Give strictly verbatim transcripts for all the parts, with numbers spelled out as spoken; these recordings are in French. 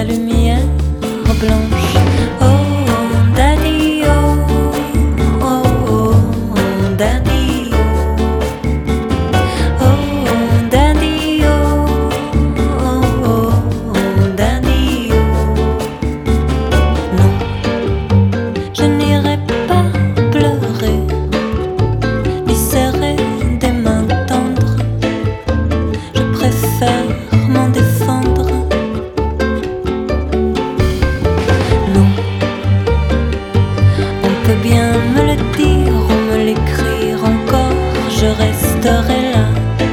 lumière blanche. Oh, daddy, oh, oh, oh, daddy, oh, oh, daddy, oh, oh, oh, daddy, oh. Non, je n'irai pas pleurer, ni serrer des mains tendres. Je préfère m'en défendre. Non, on peut bien me le dire ou me l'écrire encore, je resterai là.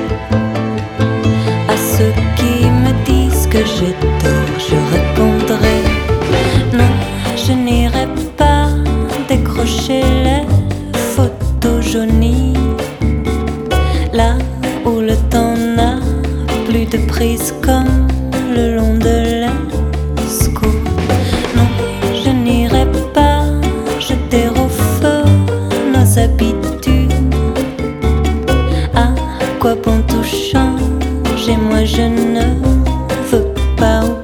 À ceux qui me disent que j'ai tort, je répondrai non, je n'irai pas décrocher les photos jaunies, là où le temps n'a plus de prise comme le long de l'Escaut. Non, je n'irai pas jeter au feu nos habitudes. À quoi bon tout changer? Moi je ne veux pas oublier.